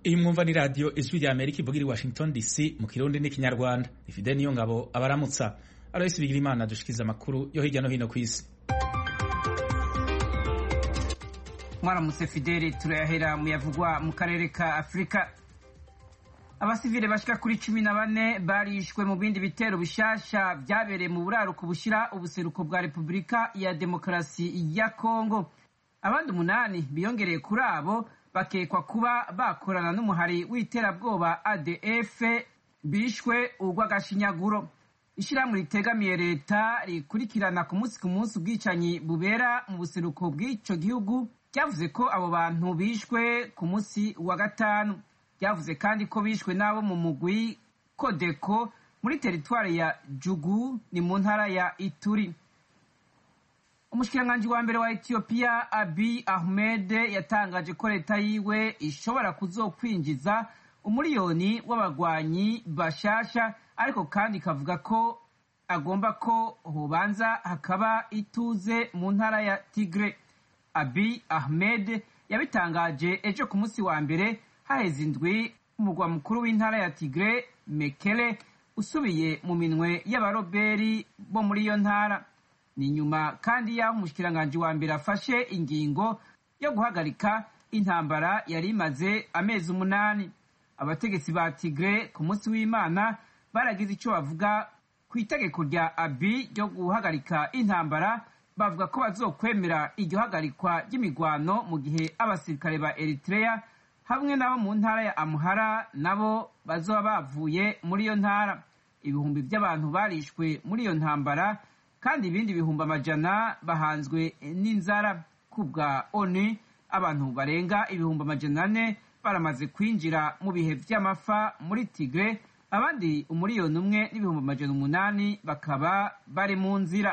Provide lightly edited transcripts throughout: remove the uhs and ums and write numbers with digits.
iyi mwumva ni radio ijwi rya Amerika ivugira i Washington DC mu kirundi n'ikinyarwanda. Ifide niyo ngabo abaramutsa Alois Bigirimana dushikiza amakuru yo hirya no hino kw'isi. Mwaramutse Fidele, turayahera mu yavugwa mu karere ka Afrika. Abasivile bashika kuri 14 barishwe mu bindi bitero bishasha vyabereye mu buraruko bushira ubuseruko bwa Republika ya Demokarasi ya Kongo. Abandi 8 biyongereye kuri abo bakekwa kuba bakorana n'umuhari w'iterabwoba ADF bishwe urw'agashinyaguro. Ishirahamwe ritegamiye leta rikurikirana ku munsi ubwicanyi bubera mu buseruko bw'ico gihugu ryavuze ko abo bantu bishwe ku munsi wa gatanu. Ryavuze kandi ko bishwe n'abo mu mugwi Kodeko muri teritwari ya Jugu ni mu ntara ya Ituri. Umushikiranganji wa mbere wa Ethiopia Abiy Ahmed yatangaje ko leta yiwe ishobora kuzokwinjiza umuriyoni w'abagwanyi bashasha, ariko kandi kavuga ko agomba ko hobanza hakaba ituze mu ntara ya Tigre. Abiy Ahmed yabitangaje ejo ku munsi wa mbere haheze indwi umugwa mukuru w'intara ya Tigre Mekele usubiye mu minwe y'abaroberi bo muri iyo ntara. Ni nyuma kandi y'aho umushikiranganji wa mbere afashe ingingo yo guhagarika intambara yari imaze amezi 8. Abategetsi ba Tigre ku munsi w'Imana baragize ico bavuga ku itegeko rya Abiy ryo guhagarika intambara. Bavuga ko bazokwemera iryo hagarikwa ry'imigwano mu gihe abasirikare ba Eritrea hamwe nabo mu ntara ya Amhara nabo bazoba bavuye muri iyo ntara. Ibihumbi by'abantu barishwe muri iyo ntambara kandi ibindi bihumbi amajana bahanzwe n'inzara. Kubwa ONU abantu barenga ibihumbi amajana 4 baramaze kwinjira mu bihe vy'amafa muri Tigre, abandi umuriyoni 1 n'ibihumbi amajana 8 bakaba bari mu nzira.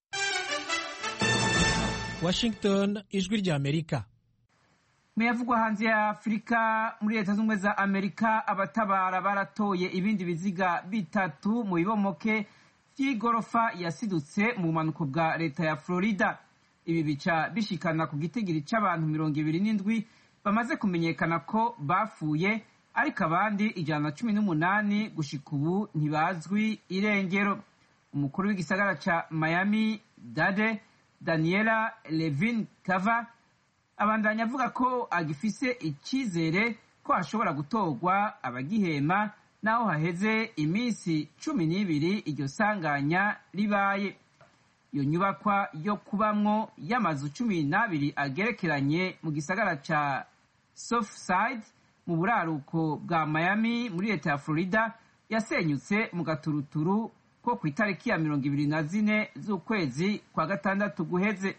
Washington, ijwi rya Amerika. Meyavugwa hanze ya Afrika, muri Leta Zunze za Amerika abatabara baratoye ibindi biziga bitatu mu bibomoke vy'igorofa yasidutse mu bumanuko bwa leta ya Florida. Ibi bica bishikana ku gitigiri c'abantu 27 bamaze kumenyekana ko bafuye, ariko abandi 118 gushika ubu ntibazwi irengero. Umukuru w'igisagara ca Miami Dade Daniela Levin Kava abandanya avuga ko agifise icizere ko hashobora gutorwa abagihema naho haheze iminsi 12 iryo sanganya ribaye. Iyo nyubakwa yo kubamwo y'amazu 12 agerekeranye mu gisagara ca Southside mu buraruko bwa Miami muri leta ya Florida yasenyutse mu gaturuturu ko ku itariki ya 24 z'ukwezi kwa gatandatu guheze.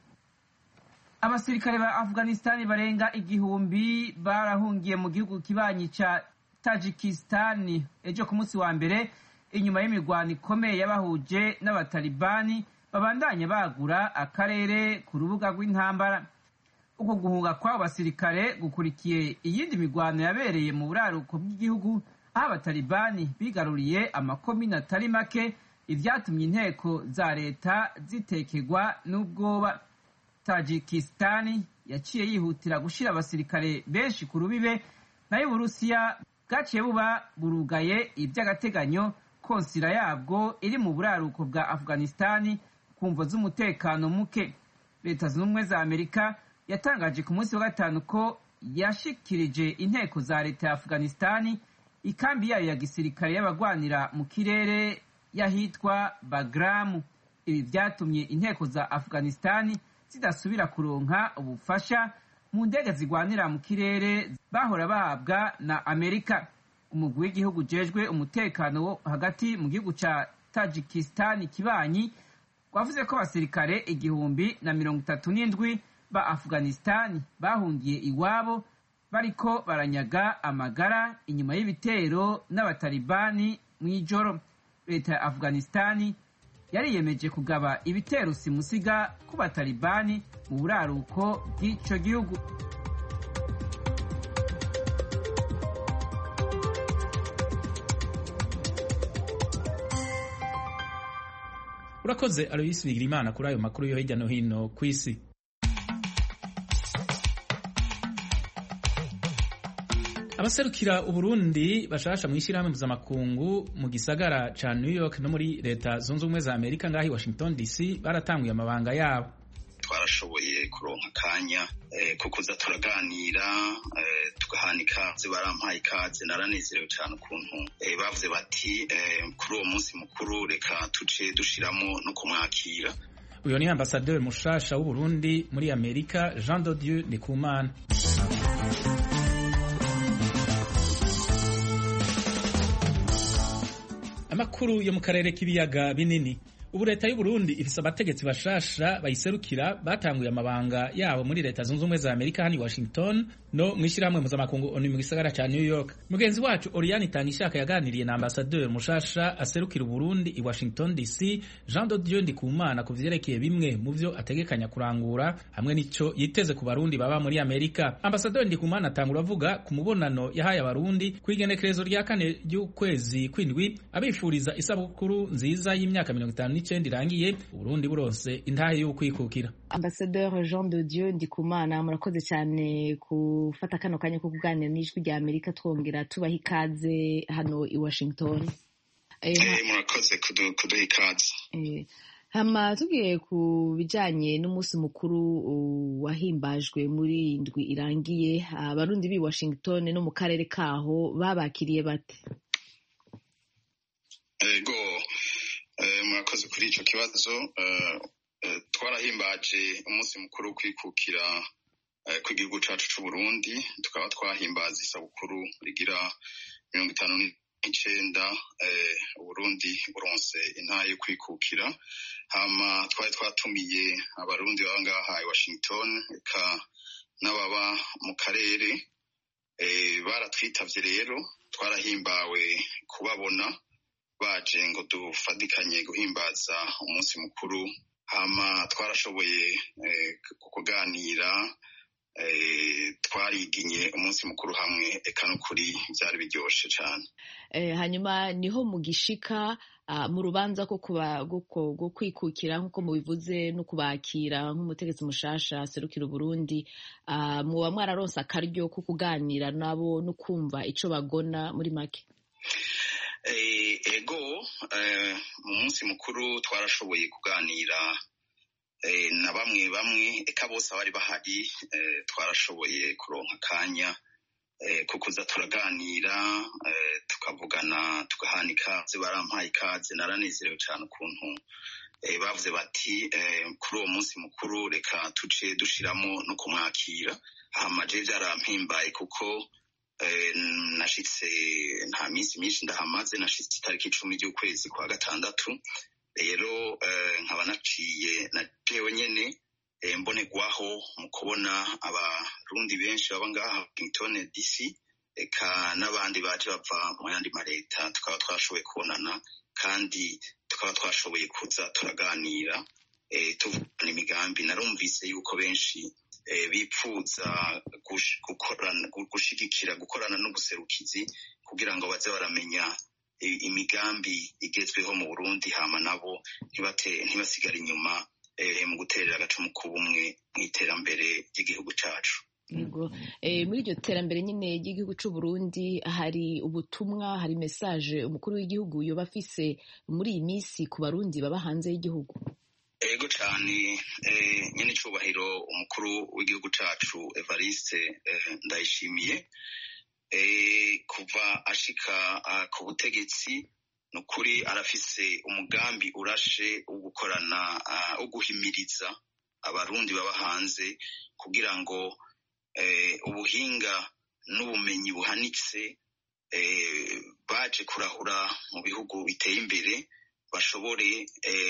Abasirikare ba Afghanistan barenga 1000 barahungiye mu gihugu kibanyi ca Tajikistan ejo ku munsi wa mbere inyuma y'imigwano ikomeye yabahuje n'abatalibani babandanya bagura akarere ku rubuga rw'intambara. Uko guhunga kw'abo basirikare gukurikiye iyindi migwano yabereye mu buraruko bw'igihugu aho abatalibani bigaruriye amakomine atari make, ivyatumye inteko za leta zitekegwa n'ubwoba. Tajikistan yaciye yihutira gushira abasirikare benshi ku rubibe, nayo Uburusiya bwaciye buba burugaye ivy'agateganyo konsila yabwo iri mu buraruko bwa Afghanistan kumvo z'umutekano muke. Leta Zunze za Amerika yatangaje ku munsi wa gatanu ko yashikirije inteko za leta ya Afghanistan ikambi yayo ya gisirikare y'abagwanira mu kirere yahitwa Bagram. Ibi vyatumye inteko za Afghanistan zidasubira kuronka ubufasha mu ndege zigwanira mu kirere bahora bahabwa na Amerika. Umugwi w'igihugu jejwe umutekano wo hagati mu gihugu ca Tajikistan kibanyi wavuze ko abasirikare 1037 ba Afghanistan bahungiye iwabo bariko baranyaga amagara inyuma y'ibitero n'abatalibani mw'ijoro. Leta ya Afghanistan yariyemeje kugaba ibitero simusiga ku batalibani mu buraruko bw'ico gihugu. Urakoze Alois Bigirimana kuri ayo makuru yo hirya no hino kw'isi. abaserukira Uburundi bashasha mu ishyirahamwe mpuzamakungu mu gisagara ca New York no muri leta zunze ubumwe za Amerika ngaho i Washington DC baratanguye amabanga yabo. Twarashoboye kuronka akanya kukuza turaganira tugahana ikaze, barampaye ikaze, naranezerewe cyane ukuntu bavuze bati kuri uwo munsi mukuru reka tuce dushiramo no kumwakira. Uyo ni ambasaderi mushasha w'Uburundi muri Amerika, Jean de Dieu Ndikumana. Amakuru yo mu karere k'ibiyaga binini. Ubu leta y'u Burundi ifise abategetsi bashasha bayiserukira batanguye amabanga yabo muri leta zunze ubumwe za Amerika hano i Washington no mw'ishyirahamwe mpuzamakungu ONU mu gisagara ca New York. Mugenzi wacu Oriane Itangishaka yaganiriye na ambasaderi mushasha aserukira Burundi i Washington DC, Jean de Dieu Ndikumana, ku vyerekeye bimwe mu vyo ategekanya kurangura hamwe n'ico yiteze ku Barundi baba muri Amerika. Ambasaderi Ndikumana atangura avuga ku mubonano yahaye Abarundi kw'igenekerezo rya 4 ry'ukwezi kw'indwi, abifuriza isabukuru nziza y'imyaka 50 irangiye Burundi buronse intahe y'ukwikukira. Ambassadeur Jean de Dieu Ndikumana, murakoze cyane gufata kano kanya ko kuganira n'ijwi rya Amerika, twongera tubaha ikaze hano i Washington. Murakoze kuduha ikaze. Hama tugiye ku bijanye n'umunsi mukuru wahimbajwe muri indwi irangiye, Abarundi b'i Washington no mu karere kaho babakiriye bate? Murakoze kuri ico kibazo. Twarahimbaje umunsi mukuru wo kwikukira kw'igihugu cacu c'u Burundi, tukaba twahimbaza isabukuru rigira 59 Uburundi buronse intahe yo kwikukira. Hama twari twatumiye Abarundi baba ngaha i Washington eka n'ababa mu karere, baratwitavye rero twarahimbawe kubabona baje ngo dufadikanye guhimbaza umunsi mukuru. Hama twarashoboye kuganira, twariginye umunsi mukuru hamwe, eka no kuri byari biryoshe cyane. Hanyuma niho mugishika mu rubanza ko kwikukira nk'uko mubivuze no kubakira nk'umutegetsi mushasha aserukira Burundi, muba mwararonse akaryo ko kuganira nabo no kumva ico bagona muri make? Mu munsi mukuru twarashoboye kuganira na bamwe eka bose abari bahari, twarashoboye kuronka akanya kukuza turaganira tukavugana tugahana ikaze, barampaye ikaze, naranezerewe cyane ukuntu bavuze bati kuri uwo munsi mukuru reka tuce dushiramo no kumwakira. Hama je byarampimbaye kuko nashitse nta minsi myinshi ndahamaze, nashitse itariki 10 ry'ukwezi kwa gatandatu. Rero nkaba naciye na jewe nyene mbonerwaho mu kubona Abarundi benshi baba ngaha Washington DC eka n'abandi baje bava mu yandi mareta, tukaba twashoboye kubonana kandi tukaba twashoboye kuza turaganira tuvugana imigambi. Narumvise yuko benshi bipfuza gukorana n'ubuserukizi kugira ngo baze baramenya imigambi igezweho mu Burundi, hama nabo ntibasigare inyuma mu guterera agacumu k'ubumwe mu iterambere ry'igihugu cacu. Yego, muri iryo terambere nyine ry'igihugu c'u Burundi hari ubutumwa, hari message umukuru w'igihugu yoba afise muri iyi misi ku Barundi baba hanze y'igihugu? Ego cyane, nyene cubahiro umukuru w'igihugu cacu Evariste Ndayishimiye kuva ashika ku butegetsi, nukuri arafise umugambi urashe wo gukorana wo guhimiriza Abarundi baba hanze kugira ngo ubuhinga n'ubumenyi buhanitse baje kurahura mu bihugu biteye imbere bashobore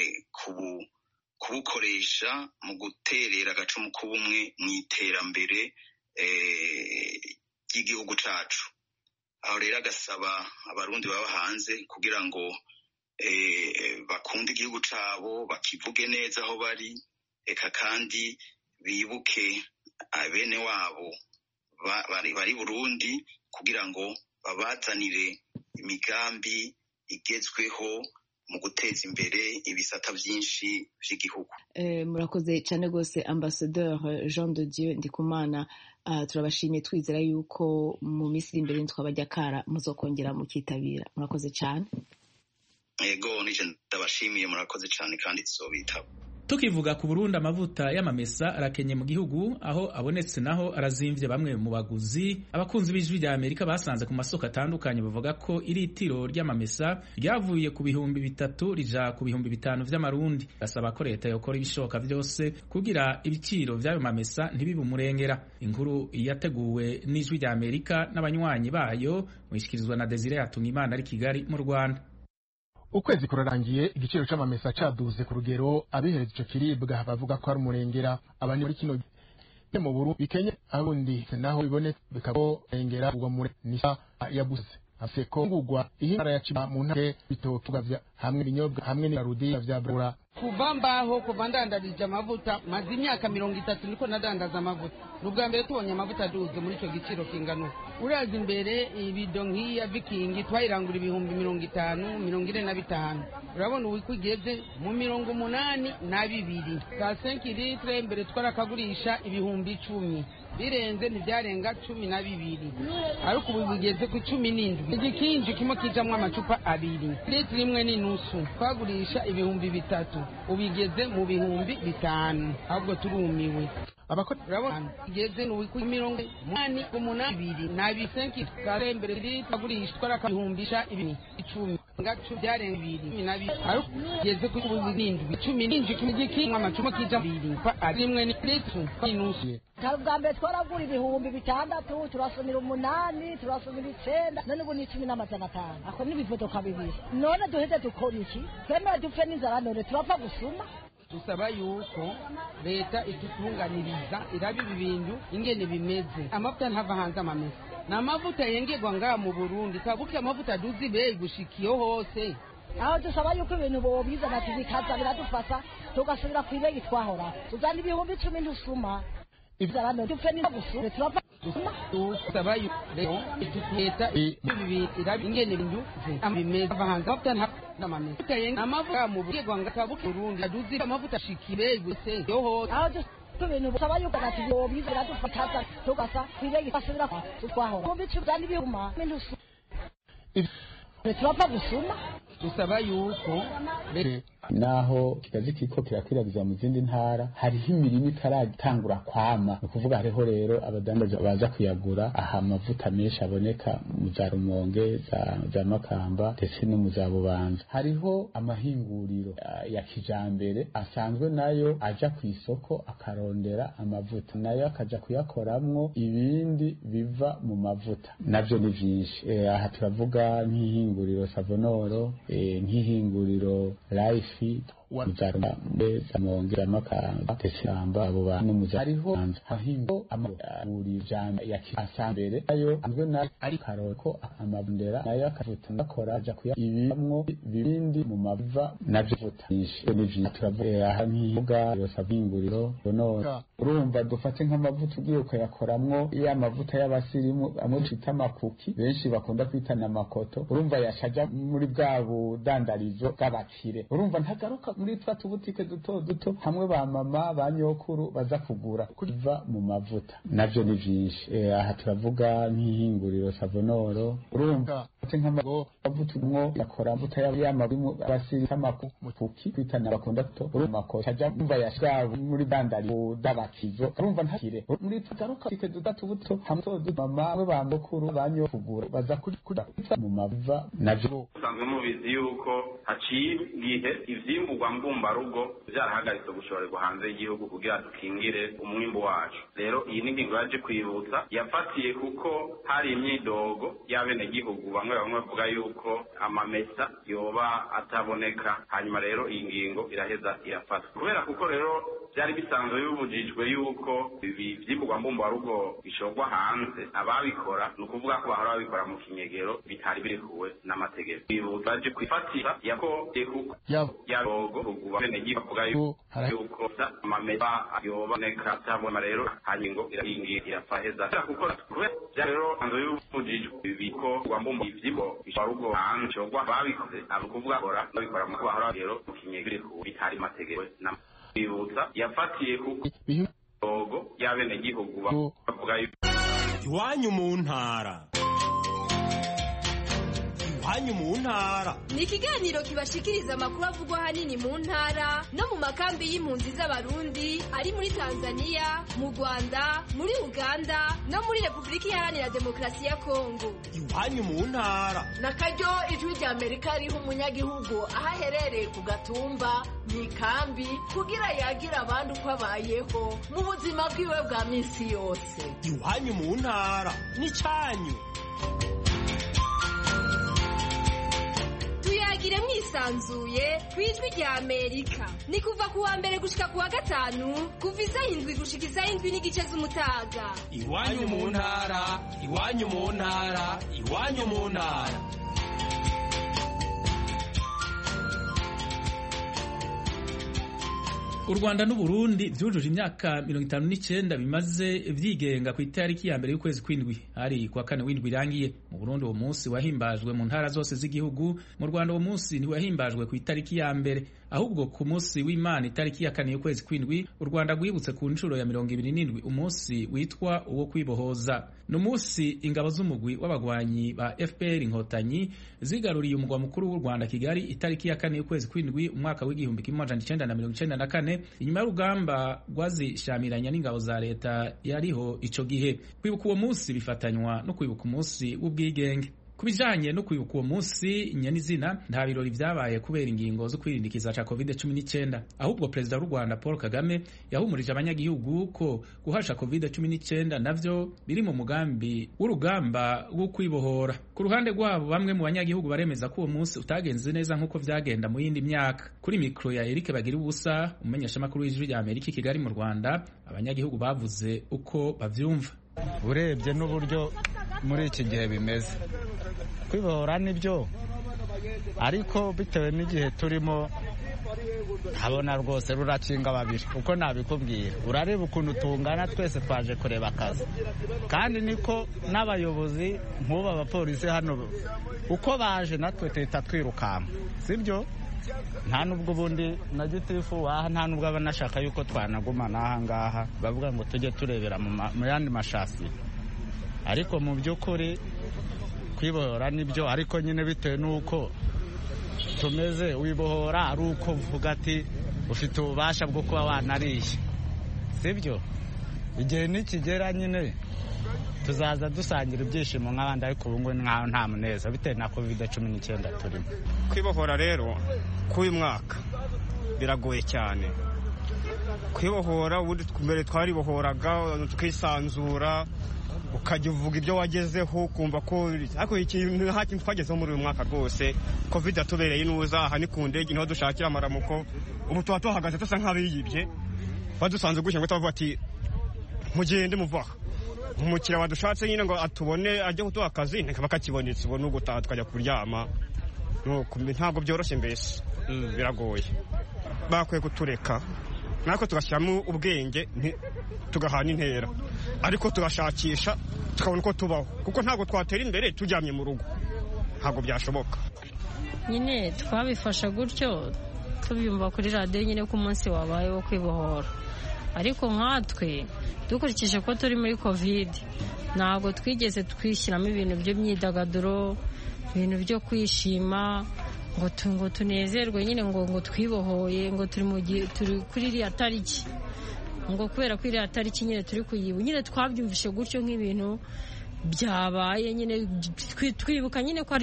kubukoresha mu guterera agacumu k'ubumwe mu iterambere ry'igihugu cacu. Aho rero agasaba Abarundi baba hanze kugira ngo bakunde igihugu cabo, bakivuge neza aho bari, eka kandi bibuke bene wabo bari Burundi kugira ngo babazanire imigambi igezweho mu guteza imbere ibisata byinshi by'igihugu. Murakoze cyane rwose Ambassadeur Jean de Dieu Ndikumana. turabashimiye twizera yuko mu minsi iri imbere twabajya kara muzokongera mukitabira. Murakoze cyane. Yego nije ndabashimiye, murakoze cyane kandi tuzobitaba. Tukivuga ku Burundi, amavuta y'amamesa arakenye mu gihugu, aho abonetse naho arazimvye. Bamwe mu baguzi abakunzi b'ijwi rya Amerika basanze ku masoko atandukanye bavuga ko iritiro ry'amamesa ryavuye ku bihumbi 3 rija ku bihumbi 5 vy'amarundi. Basaba ko leta yokora ibishoboka vyose kugira ibiciro vy'ayo mamesa ntibibe umurengera. Inkuru yateguwe n'ijwi rya Amerika n'abanywanyi bayo mwishikirizwa na Desire Hatungimana ari Kigali mu Rwanda. Ukwezi kurarangiye igiciro c'amamesa caduze ku rugero abihereza ico kiribwa bavuga ko ari umurengera. Abandi muri kino mu Burundi bikenye abundi naho bibone bikabo rengera ubwo muri nisa yabuze afeko ngugwa ihingara yaciba mu ntare bitotuga vya hamwe binyobwa hamwe n'arudi vya brura kuva mbaho kuva ndandarije amavuta maze imyaka 30 niko nadandaza amavuta. Nubwa mbere tubonye amavuta aduze muri ico giciro kingano. Uraza imbere ibido nk'iya Viking twayirangura ibihumbi 50 45. Urabona uwikugeze mu 82 ka 5 litre mbere twarakagurisha ibihumbi 10 birenze ntibyarenga 12 ariko ubu bigeze ku 17. Igikinji kimwe kijamwe amacupa 2 litre imwe n'inusu twagurisha ibihumbi 3 ubigeze mu bihumbi 5. ahubwo turumiwe. Abakora urabona igeze no wiku 82 na bisenki kare mbere twagurisha twarakabihumbi 10 ngacu byarenga 2 ariko igeze ku 17 kimwe amacupa kija 2 rimwe ni litre inusu. Bwa mbere twaragura ibihumbi 6 turasumira 8 turasumira 9 none ubu ni 10,500 ako n'ibivodoka bibiri. None duheze dukora iki? Twemera dupfe n'inzara none turapfa gusuma. Dusaba yuko leta itutunganiriza irabi ibintu ingene bimeze. Amavuta ntava hanze amamesa n'amavuta yengerwa nga mu Burundi kabuke amavuta duzi be gushikiyo hose. Aho dusaba yuko ibintu bobizana tubikaza biradufasa tugasubira kwibegi twahora uzana ibihumbi 10 ndusuma inzara none dupfe n'gusuma turapfa dusaba yuko leta ibi irabi ingene bintu amimeza bahanza amavuta n'amamesa amavuta mu Burundi kabuke Burundi duzi amavuta shikire guse yoho. Aho ibintu busaba yuko natubyobiza biradufataza tugasa kwibegi basubira twahora mu bicu byandi bihuma n'indusu turapfa gusuma. Dusaba yuko naho kigazi kiko kirakwiragiza mu zindi ntara hariho imirimo itaratangura kwama. Ni kuvuga hariho rero abadandaza baza kuyagura aha amavuta menshi aboneka mu za Rumonge za Makamba ndetse no mu za Bubanza. Hariho amahinguriro ya kijambere asanzwe nayo aja ku isoko akarondera amavuta nayo akaja kuyakoramwo ibindi biva mu mavuta navyo ni vyinshi. Aha turavuga nk'ihinguriro Savonoro, nk'ihinguriro Life wazaruma za Monge za Makamba tesamba abo bantu muzariho hahingo amuri jana ya kisambere ayo anzwe na ari karoko amabundera nayo akavuta nakora aja kuya ibimwo bibindi mu mavuta navyo vutisha n'ivyo turavuye aha nkivuga yosabinguriro bonora. Urumva dufate nk'amavuta ugiye kuyakoramwo ya mavuta y'abasirimu amwe twita makuki benshi bakunda kwitana makoto. Urumva yashaja muri bwa budandarizo bw'abakire. Urumva ntagaruka muri twatu butike duto hamwe ba mama ba nyokuru baza kugura kuva mu mavuta navyo ni vyinshi. Aha turavuga nk'ihinguriro Savonoro. Urumva nk'amago avutumwo yakora amavuta y'amabimu abasiri makuki kwitana bakunda to urumako haja mva yashaba muri bandari dabakizo. Urumva ntakire muri twagaruka butike duto hamwe mama we ba nyokuru banyo kugura baza kugura mu mavuta navyo. Usanzwe mubizi yuko haciye igihe ivyimburwa mbumbarugo vyarahagaritse gushorerwa hanze y'igihugu kugira dukingire umwimbo wacu. Rero iyi ni ingingo yaje kwibutsa yafatiye kuko hari imyidogo y'abene gihugu bamwe bavuga yuko amamesa yoba ataboneka. Hanyuma rero iyi ngingo iraheza irafata kubera kuko rero byari bisanzwe bibujijwe yuko ibi vyimburwa mbumbarugo bishorwa hanze. Ababikora ni ukuvuga ko bahora babikora mu kinyegero bitari birekuwe n'amategeko. Kwibutsa yaje kwifatira yako yarogo kuguba bene gihugu yuko amamesa yoboneka atabona. Rero hanyingo irafaheza kuko rero anzo y'ubujijwe bibiko gwambumba ivyimbo bisharugo hanze shorwa babikoze abukuvuga kora babikora mu bahora rero mu kinyegero bitari amategeko na kwibutsa yafatiye kuko togo y'abenegihugu bavuga iwanyu mu ntara. Iwanyu mu ntara ni ikiganiro kibashikiriza amakuru avugwa ahanini mu ntara no mu makambi y'impunzi z'abarundi ari muri Tanzania, mu Rwanda, muri Uganda no muri Repubulika Iharanira Demokarasi ya Kongo. Iwanyu mu ntara na karyo ijwi rya Amerika riha umunyagihugu aho aherereye ku gatumba mu ikambi kugira yagira abandi uko abayeho mu buzima bwiwe bwa minsi yose. Iwanyu mu ntara ni cyanyu. Tuyagire mwisanzuye kwijwi rya Amerika. Ni kuva kuwa mbere gushika kuwa gatanu kuva isaha 7 gushika isaha 7 n'igice z'umutaga. Iwanyu mu ntara, iwanyu mu ntara, iwanyu mu ntara. U Rwanda n'u Burundi vyujuje imyaka 59 bimaze vyigenga ku itariki ya mbere y'ukwezi kw'indwi ari kwa kane w'indwi irangiye. Mu Burundi uwo munsi wahimbajwe mu ntara zose z'igihugu. Mu Rwanda uwo munsi ntiwahimbajwe ku itariki ya mbere, ahubwo ku munsi w'Imana itariki ya kane y'ukwezi kw'indwi u Rwanda rwibutse ku nshuro ya 27 umunsi witwa uwo kwibohoza. N'umunsi ingabo z'umugwi w'abagwanyi ba FPR Inkotanyi zigaruriye umugwa mukuru w'u Rwanda Kigali itariki ya kane y'ukwezi kw'indwi umwaka w'igihumbi 1994 inyuma y'urugamba rwazishamiranya n'ingabo za leta yariho ico gihe. Kwibuka uwo munsi bifatanywa no kwibuka umunsi w'ubwigenge. Kubijanye no kwibuka uwo munsi nyenizina nta birori vyabaye kubera ingingo zo kwirindikiza ca COVID-19, ahubwo Perezida w'u Rwanda Paul Kagame yahumurije abanyagihugu ko guhasha COVID-19 navyo biri mu mugambi w'urugamba rwo kwibohora. Ku ruhande rwabo bamwe mu banyagihugu baremeza ko uwo munsi utagenze neza nk'uko vyagenda mu yindi myaka. Kuri mikro ya Eric Bagiribusa, umumenyeshamakuru w'ijwi rya Amerika i Kigali mu Rwanda, abanyagihugu bavuze uko bavyumva. Urebye n'uburyo muri iki gihe bimeze, kwibohora nibyo, ariko bitewe n'igihe turimo habona rwose rurakinga babiri. Uko nabikubwira, urareba ukuntu tungana twese twaje kureba akazi, kandi niko n'abayobozi nk'ubu abapolisi hano uko baje natwe tuhita twirukanka, sibyo? Nta nubwo ubundi na gitifu aha nta nubwo aba nashaka yuko twanagumana aha ngaha, bavuga ngo tujye turebera mu yandi mashasi, ariko mu by'ukuri kwibohora nibyo, ariko nyine bitewe n'uko tumeze, wibohora ari uko uvuga ati ufite ububasha bwo kuba wanariye, sibyo? Igihe nikigera nyine tuzaza dusangira ibyishimo nk'abandi, ariko ubu ngubu nkaho nta muneza bitewe na COVID-19 turimo. Kwibohora rero k'uyu mwaka biragoye cyane. Kwibohora ubundi mbere twaribohoraga tukisanzura, ukajya uvuga ibyo wagezeho ukumva ko, ariko ikintu nta kintu twagezeho muri uyu mwaka rwose. COVID yatubereye inuza, aha ni ku ndege niho dushakira amaramuko. Ubu tuba tuhagaze dusa nk'abiyibye, badusanze gutya ngo tubavuga ati mugende muvaha. Umukiriya wadushatse nyine ngo atubone ajye kuduha akazi bakakibonetse, ubona ugutaha tukajya kuryama. Ntabwo byoroshye, mbese biragoye. Bakwiye kutureka natwe tugashyiramo ubwenge tugahana intera, ariko tugashakisha tukabona uko tubaho, kuko ntabwo twatera imbere turyamye mu rugo, ntabwo byashoboka. Nyine twabifasha gutyo tubyumva kuri radiyo nyine ko umunsi wabaye wo kwibohora, ariko nkatwe dukurikije ko turi muri COVID ntabwo twigeze twishyiramo ibintu by'imyidagaduro, ibintu byo kwishima ngo tunezerwe nyine ngo twibohoye, ngo turi kuri iriya tariki, ngo kubera ko iriya tariki nyine turi kuyibu, nyine twabyumvishe gutyo nk'ibintu byabaye nyine twibuka nyine ko ari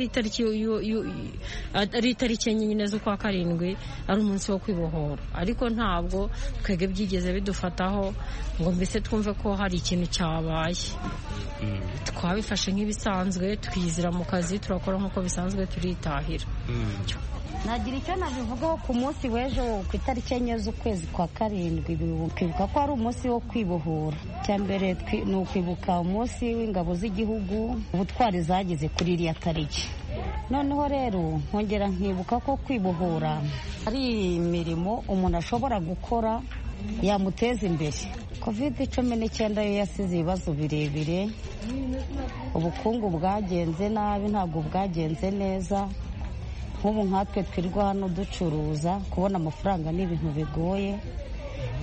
itariki nyine z'ukwa karindwi ari umunsi wo kwibohora, ariko ntabwo twebwe byigeze bidufataho ngo mbese twumve ko hari ikintu cyabaye. Twabifashe nk'ibisanzwe, twizira mu kazi, turakora nk'uko bisanzwe, turitahira. Nagira icyo nabivugaho ku munsi w'ejo ku itariki 4 z'ukwezi kwa karindwi, kwibuka ko ari umunsi wo kwibohora. Cya mbere ni ukwibuka umunsi w'ingabo z'igihugu, ubutwari zagize kuri iriya tariki. Noneho rero nkongera nkibuka ko kwibohora ari imirimo umuntu ashobora gukora yamuteza imbere. COVID-19 yo yasize ibibazo birebire, ubukungu bwagenze nabi, ntabwo bwagenze neza. Nk'ubu nkatwe twirirwa hano ducuruza, kubona amafaranga ni ibintu bigoye.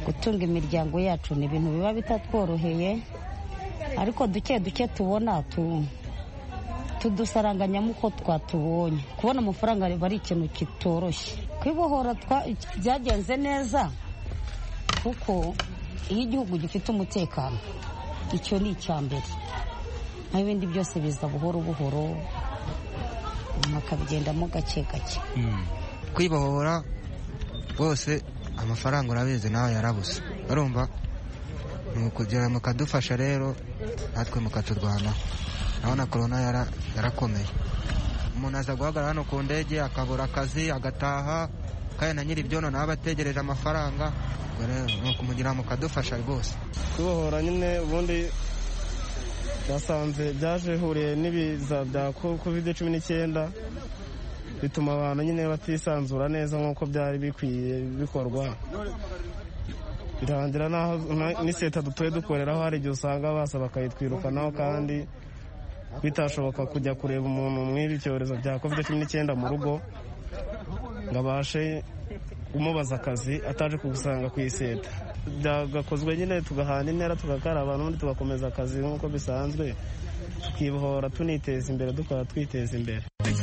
gutunga imiryango yacu ni ibintu biba bitatworoheye, ariko duke duke tubona tudusaranganyamo uko twatubonye. Kubona amafaranga ari ikintu kitoroshye. Kwibohora byagenze neza kuko iyo igihugu gifite umutekano, icyo ni icya mbere. Ibindi byose biza buhoro buhoro, makabigendamo gake gake. Kwibohora rwose amafaranga urabizi nawe yarabuze, urumva ni ukugira mukadufasha rero natwe mukaturwanaho. Urabona korona yarakomeye, umuntu aza guhagarara hano ku ndege akabura akazi agataha, kandi na nyiri ibyono nawe abategereje amafaranga. Ni ukumugira mukadufasha rwose. Kwibohora nyine ubundi basanze byaje huriye n'ibiza bya COVID-19, bituma abantu nyine batisanzura neza nk'uko byari bikwiye bikorwa. Birangira naho n'iseta dutuye dukoreraho hari igihe usanga basa bakayitwirukanaho, kandi bitashoboka kujya kureba umuntu mw'ibi cyorezo bya COVID-19 mu rugo ngo abashe umubaza akazi ataje kugusanga ku iseta. Byagakozwe nyine tugahana intera tugakaraba, n'ubundi tugakomeza akazi nk'uko bisanzwe, tukibohora tuniteza imbere, dukora twiteza imbere.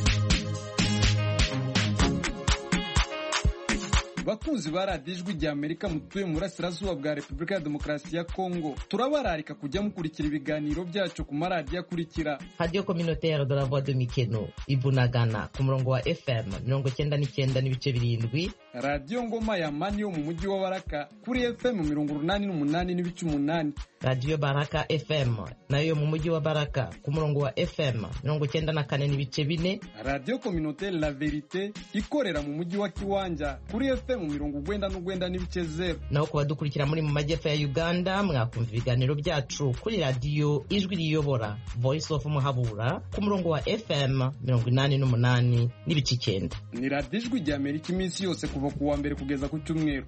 Bakunzi ba radiyo ijwi rya Amerika mutuye mu burasirazuba bwa Repubulika ya Demokarasi ya Kongo, turabararika kujya mukurikira ibiganiro byacu ku maradiyo akurikira: Radio Communautaire de la Voix de Mikeno Ibunagana ku murongo wa FM 99.7, Radio Ngoma ya Mani yo mu mujyi wa Baraka kuri FM 88.8, Radio Baraka FM nayo mu mujyi wa Baraka ku murongo wa FM 94.4, Radio Communautaire La Verite ikorera mu mujyi wa Kiwanja kuri FM 99.0. Naho kuba dukurikira muri mu majyepfo ya Uganda mwakumva ibiganiro byacu kuri Radio Ijwi Riyobora Voice of Muhabura ku murongo wa FM 88.9. Ni Radio Ijwi rya Amerika iminsi yose kuva ku wa mbere kugeza ku cyumweru.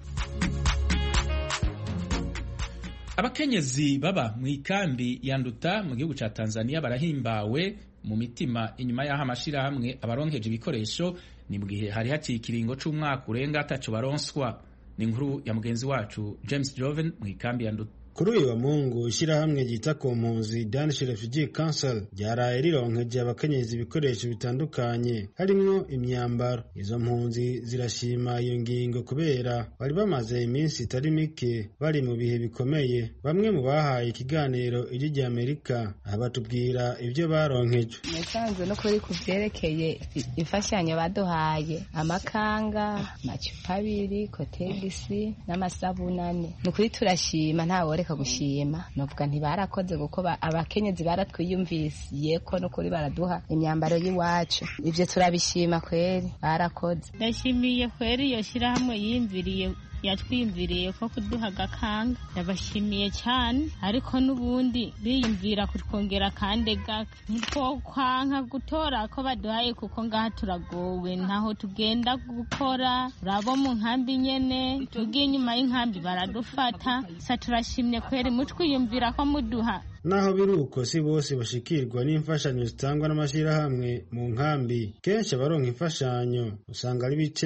Abakenyezi baba mu ikambi ya Nduta mu gihugu ca Tanzania barahimbawe mu mitima inyuma y'aho amashirahamwe abaronkeje ibikoresho, ni mu gihe hari haciye ikiringo c'umwaka urenga ataco baronswa. Ni inkuru ya mugenzi wacu James Joven mu ikambi ya Nduta. Kuri uyu wa Mungu ishirahamwe ryita ku mpunzi Danish Refugee Council ryaraye rironkeje abakenyezi ibikoresho bitandukanye harimwo imyambaro. Izo mpunzi zirashima iyo ngingo kubera bari bamaze iminsi itari mike bari mu bihe bikomeye. Bamwe mu bahaye ikiganiro ijwi rya Amerika abatubwira ibyo baronkeje. Nasanzwe no kuri kuvyerekeye imfashanyo baduhaye: amakanga, amacupa 2, kotegisi n'amasabunane. Nukuri turashima, ntawe reka gushima, novuga ntibarakoze kuko abakenyezi baratwiyumvisiye ko no kuri baraduha imyambaro y'iwacu. Ivyo turabishima kweri, barakoze. Ndashimiye kweri iyo shirahamwe yatwiyumviriye ko kuduha agakanga, ndabashimiye cyane. Ariko n'ubundi biyumvira kutwongera kandi gake, nitwo kwanka gutora ko baduhaye kuko ngaha turagowe, ntaho tugenda gukora. Urabo mu nkambi nyene, tugiye inyuma y'inkambi baradufata. Sa turashimye kweri mutwiyumvira ko muduha. Naho biruko si bose bashikirwa n'imfashanyo zitangwa n'amashirahamwe mu nkambi. Kenshi abaronka imfashanyo usanga ari bice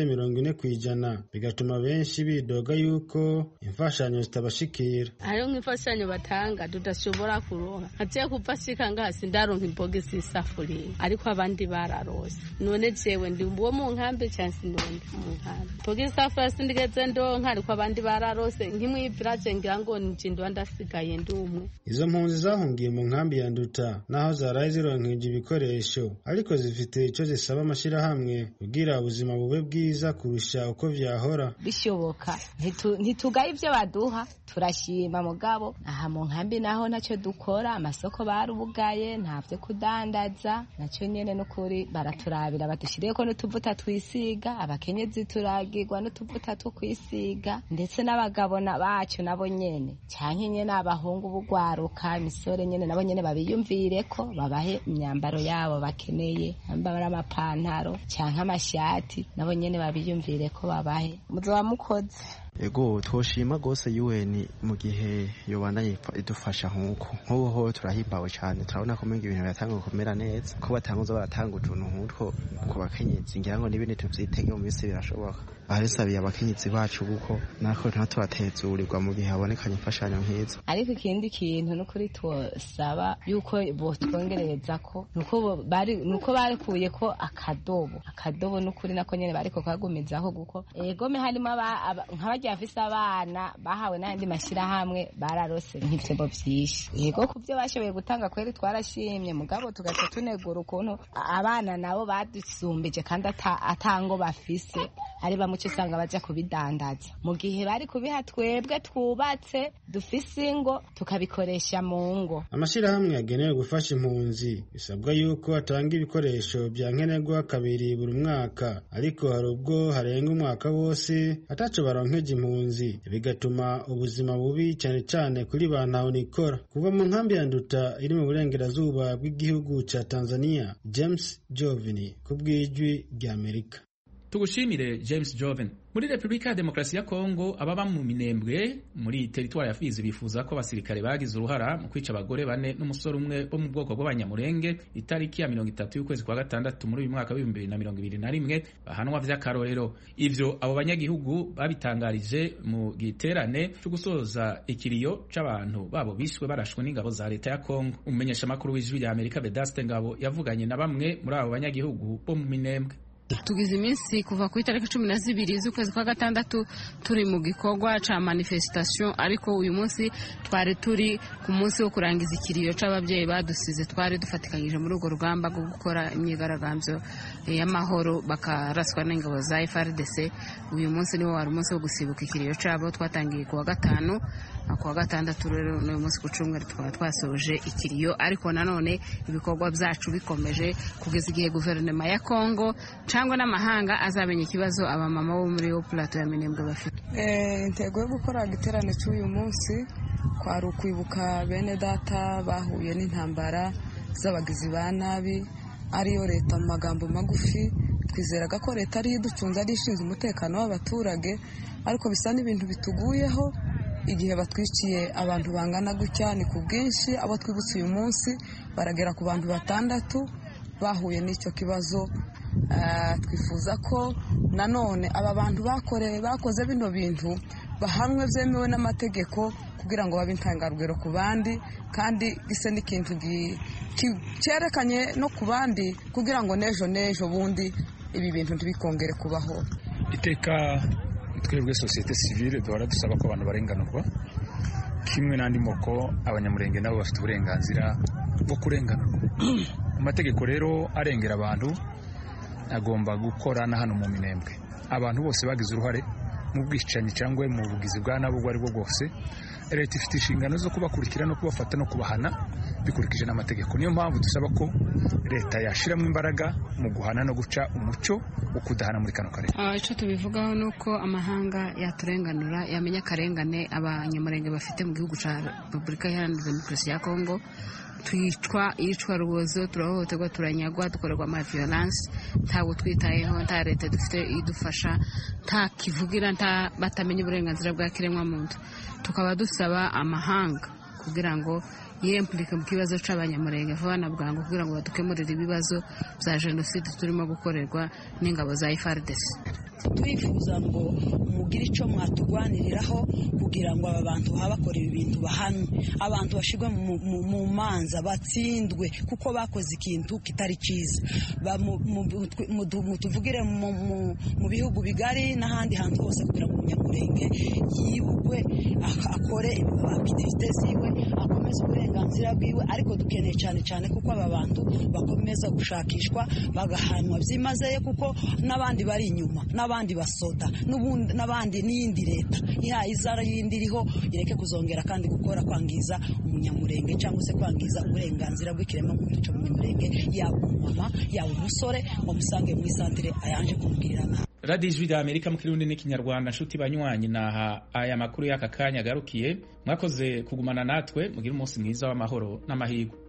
40%, bigatuma benshi bidoga yuko imfashanyo zitabashikira. Hariho nk'imfashanyo batanga tudashobora kuronka. Agiye kupfashika ngasi ndaronka imbogisi y'isafuriya, ariko abandi bararose. None jewe ndi uwo mu nkambi cyangwa sinonde mu nkambi. Imbogisi y'isafuriya sindigeze ndonka, ariko abandi bararose. Nk'imwiviraje ngira ngo njindwa ndasigaye ndumwe. Izo mpunzi zahungiye mu nkambi ya Nduta naho zaraye zironkeje ibikoresho, ariko zifite ico zisaba amashirahamwe kugira ubuzima bube bwiza kurusha uko vyahora. Bishoboka ntitugaye ivyo baduha, turashima mugabo aha mu nkambi naho ntacyo dukora. Amasoko barubugaye, ntavyo kudandaza, naco nyene n'ukuri baraturabira badushiriyeko n'utuvuta twisiga. Abakenyezi turagirwa n'utuvuta two kwisiga, ndetse n'abagabo bacu nabo nyene canke nyene abahungu bugwaruka imisore nyene nabo nyene babiyumvire ko babahe imyambaro yabo bakeneye, ambara amapantaro canke amashati, nabo nyene babiyumvire ko babahe. Muzoba mukoze. ego twoshima gose UN mu gihe yobandanye idufasha nk'uko turahimbawe cyane turabona ko menga ibintu biratanga kumera neza ko batanguza baratanga utuntu nk'utwo ku bakenyezi ngira ngo n'ibindi tuvyitege mu minsi birashoboka baresabiye abakenyezi bacu kuko nako ntatubatezurirwa mu gihe habonekanye imfashanyo nk'izo. Ariko ikindi kintu n'ukuri twosaba yuko botwongereza ko nuko barikuye ko akadobo n'ukuri nako nyene bariko kagumizaho guko egome harimo nk'abagiye afise abana bahawe n'andi mashirahamwe bararose nk'ivyo vyinshi yego ku byo bashoboye gutanga kweri twarashimye mugabo tugaca tunegura ukuntu abana nabo badusumbije kandi atango bafise ari bamuce usanga baja kubidandaza mu gihe bari kubiha twebwe twubatse dufise ingo tukabikoresha mu ngo. Amashirahamwe yagenewe gufasha impunzi bisabwa yuko atanga ibikoresho bya nkenerwa kabiri buri mwaka, ariko hari ubwo harenga umwaka wose ataco baronkeje impunzi bigatuma ubuzima bubi cyane cyane kuri bantu nikora. Kuva mu nkambi ya Nduta iri mu burengerazuba bw'igihugu ca Tanzania, James Jovini kubw'ijwi rya Amerika. Tugushimire James Joven. Muri Republika ya Demokarasi ya Kongo ababa mu Minembwe muri teritwari ya Fizi bifuza ko abasirikare bagize uruhara mu kwica abagore 4 n'umusore umwe bo mu bwoko bw'abanyamurenge itariki ya 30 y'ukwezi kwa gatandatu muri uyu mwaka wa 2021 bahanwa vy'akarorero. Ivyo abo banyagihugu babitangarije mu giterane cyo gusoza ikiriyo c'abantu babo bishwe barashwe n'ingabo za leta ya Kongo. Umumenyesha makuru w'ijwi rya Amerika Vedaste Ngabo yavuganye na bamwe muri abo banyagihugu bo mu Minembwe. Tugize iminsi kuva ku itariki 12 z'ukwezi kwa gatandatu turi mu gikorwa ca manifestation, ariko uyu munsi twari turi ku munsi wo kurangiza ikiriyo c'abavyeyi badusize. Twari dufatikanyije muri urwo rugamba rwo gukora imyigaragambyo y'amahoro bakaraswa n'ingabo za FARDC. Uyu munsi niwo wari umunsi wo gusibuka ikiriyo cabo. Twatangiye ku wa gatanu, ku wa gatandatu rero n'uyu munsi ku Cumweru twaba twasoje ikiriyo, ariko nanone ibikorwa byacu bikomeje kugeza igihe guverinoma ya Kongo cyangwa n'amahanga azamenya ikibazo abamama bo muri yo plateau ya Minembwe bafite. Intego yo gukora igiterane cy'uyu munsi kwari ukwibuka bene data bahuye n'intambara z'abagizi ba nabi ariyo leta mu magambo magufi. Twizeraga ko leta ari iducunza, ari ishinzwe umutekano w'abaturage, ariko bisa n'ibintu bituguyeho igihe batwiciye abantu bangana gutya ni ku bwinshi. Abo twibutse uyu munsi baragera ku bantu 6 bahuye n'icyo kibazo. Twifuza ko nanone aba bantu bakoze bino bintu bahanwe byemewe n'amategeko kugira ngo babe intangarugero ku bandi, kandi gise n'ikintu cyerekanye no ku bandi kugira ngo nejo bundi ibi bintu ntibikongere kubaho. Iteka twebwe societe civile duhora dusaba ko abantu barenganurwa kimwe n'andi moko. Abanyamurenge nabo bafite uburenganzira bwo kurenganurwa. Amategeko rero arengera abantu agomba gukora na hano mu Minembwe. Abantu bose bagize uruhare mu bwicanyi cyangwa mu bugizi bwa nabo bwo ari bwo bwose, leta ifite inshingano zo kubakurikira no kubafata no kubahana bikurikije n'amategeko. Niyo mpamvu dusaba ko leta yashiramo imbaraga mu guhana no guca umucyo wo kudahana muri kano karere. Icyo tubivugaho nuko amahanga yaturenganura, yamenya akarengane abanyamurenge bafite mu gihugu cya Repubulika Iharanira Demokarasi ya Kongo. Iyicwa rubozo, turahohoterwa, turanyagwa, dukorerwa ama violence, ntabwo twitayeho, nta leta dufite idufasha, nta kivugira, nta batamenya uburenganzira bwa kiremwa muntu. Tukaba dusaba amahanga kugira ngo yemplike mu kibazo c'abanyamurenge vuba na bwangu kugira ngo badukemurire ibibazo bya jenoside turimo gukorerwa n'ingabo za FARDC. Twifuza ngo mugire icyo mwatugwaniriraho kugira ngo aba bantu bakora ibi bintu bahanwe, abantu bashirwe mu manza batsindwe kuko bakoze ikintu kitari cyiza. Mutuvugire mu bihugu bigari n'ahandi hantu hose kugira ngo umunyamurenge yibukwe akore activite ziwe, akomeze uburenganzira bwiwe, ariko dukeneye cyane kuko aba bantu bakomeza gushakishwa bagahanwa byimazeyo, kuko n'abandi bari inyuma, n'abandi basoda n'abandi n'iyindi leta izara yindi iriho ireke kuzongera kandi gukora kwangiza umunyamurenge cyangwa se kwangiza uburenganzira bw'ikiremwa muntu cy'umunyamurenge, yaba umumama yaba umusore ngo musange mu isantere ayanje kumubwirira nabi. Radio Ijwi rya Amerika mu Kirundi n'Ikinyarwanda. Nshuti banywanyi, naha aya makuru y'aka kanya garukiye. Mwakoze kugumana natwe, mugira umunsi mwiza w'amahoro n'amahirwe.